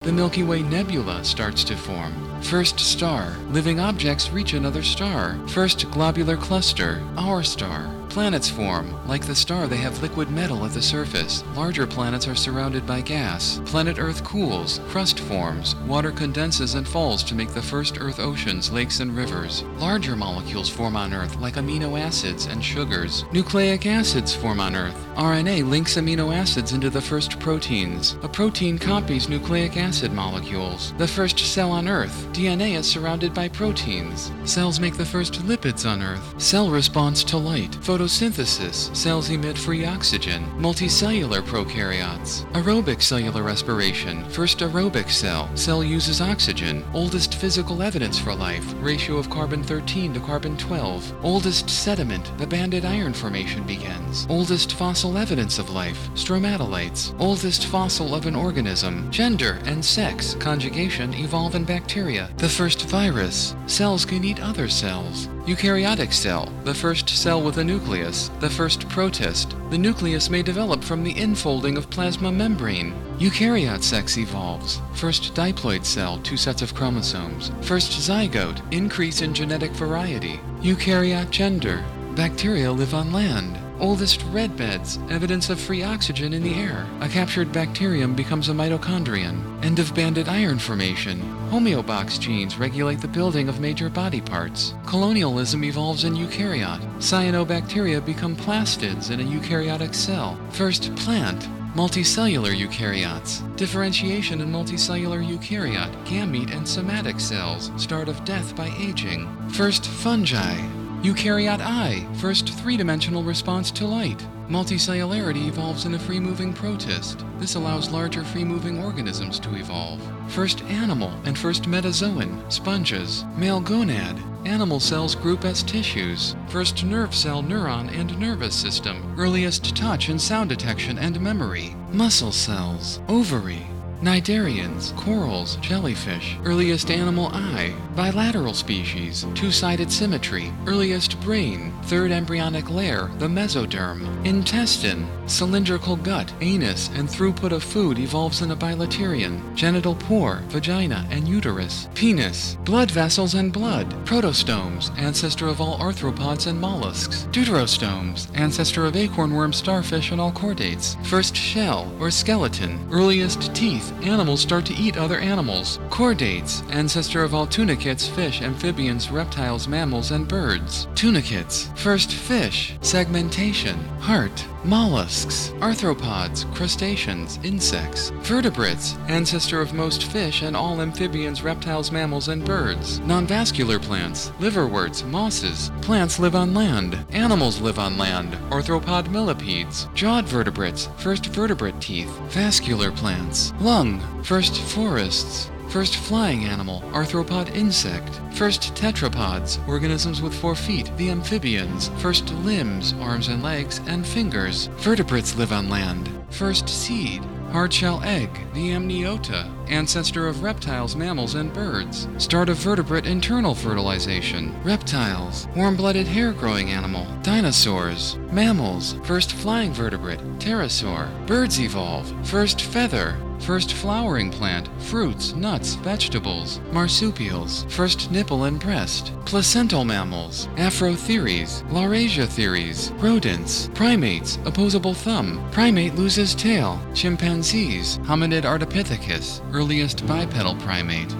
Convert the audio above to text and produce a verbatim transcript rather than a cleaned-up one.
the Milky Way nebula starts to form. First star. Living objects reach another star. First globular cluster. Our star. Planets form. Like the star, they have liquid metal at the surface. Larger planets are surrounded by gas. Planet Earth cools. Crust forms. Water condenses and falls to make the first Earth oceans, lakes, and rivers. Larger molecules form on Earth, like amino acids and sugars. Nucleic acids form on Earth. R N A links amino acids into the first proteins. A protein copies nucleic acid molecules. The first cell on Earth. D N A is surrounded by proteins. Cells make the first lipids on Earth. Cell response to light. Photosynthesis. Cells emit free oxygen. Multicellular prokaryotes. Aerobic cellular respiration. First aerobic cell. Cell uses oxygen. Oldest physical evidence for life. Ratio of carbon thirteen to carbon twelve. Oldest sediment. The banded iron formation begins. Oldest fossil evidence of life. Stromatolites. Oldest fossil of an organism. Gender and sex. Conjugation evolve in bacteria. The first virus. Cells can eat other cells. Eukaryotic cell. The first cell with a nucleus. The first protist. The nucleus may develop from the infolding of plasma membrane. Eukaryote sex evolves. First diploid cell, two sets of chromosomes. First zygote, increase in genetic variety. Eukaryote gender. Bacteria live on land. Oldest red beds, evidence of free oxygen in the air. A captured bacterium becomes a mitochondrion. End of banded iron formation. Homeobox genes regulate the building of major body parts. Colonialism evolves in eukaryote. Cyanobacteria become plastids in a eukaryotic cell. First plant. Multicellular eukaryotes. Differentiation in multicellular eukaryote, gamete and somatic cells. Start of death by aging. First fungi. Eukaryote eye, first three-dimensional response to light. Multicellularity evolves in a free-moving protist. This allows larger free-moving organisms to evolve. First animal and first metazoan, sponges. Male gonad. Animal cells group as tissues. First nerve cell, neuron, and nervous system. Earliest touch and sound detection and memory. Muscle cells. Ovary. Cnidarians, corals, jellyfish, earliest animal eye, bilateral species, two-sided symmetry, earliest brain, third embryonic layer, the mesoderm, intestine, cylindrical gut, anus, and throughput of food evolves in a bilaterian, genital pore, vagina, and uterus, penis, blood vessels and blood, protostomes, ancestor of all arthropods and mollusks, deuterostomes, ancestor of acornworm, starfish, and all chordates, first shell, or skeleton, earliest teeth, animals start to eat other animals. Chordates, ancestor of all tunicates, fish, amphibians, reptiles, mammals, and birds. Tunicates, first fish. Segmentation, heart. Mollusks, arthropods, crustaceans, insects. Vertebrates, ancestor of most fish and all amphibians, reptiles, mammals, and birds. Non-vascular plants, liverworts, mosses. Plants live on land. Animals live on land. Arthropod millipedes. Jawed vertebrates, first vertebrate teeth. Vascular plants. Lung, first forests. First flying animal, arthropod insect. First tetrapods, organisms with four feet, the amphibians. First limbs, arms and legs, and fingers. Vertebrates live on land. First seed, hard-shell egg, the amniota, ancestor of reptiles, mammals, and birds. Start of vertebrate internal fertilization. Reptiles, warm-blooded hair-growing animal. Dinosaurs, mammals, first flying vertebrate, pterosaur. Birds evolve, first feather. First flowering plant, fruits, nuts, vegetables. Marsupials, first nipple and breast. Placental mammals, Afrotheres, Laurasia-theres. Rodents, primates, opposable thumb. Primate loses tail. Chimpanzees, hominid ardipithecus, earliest bipedal primate.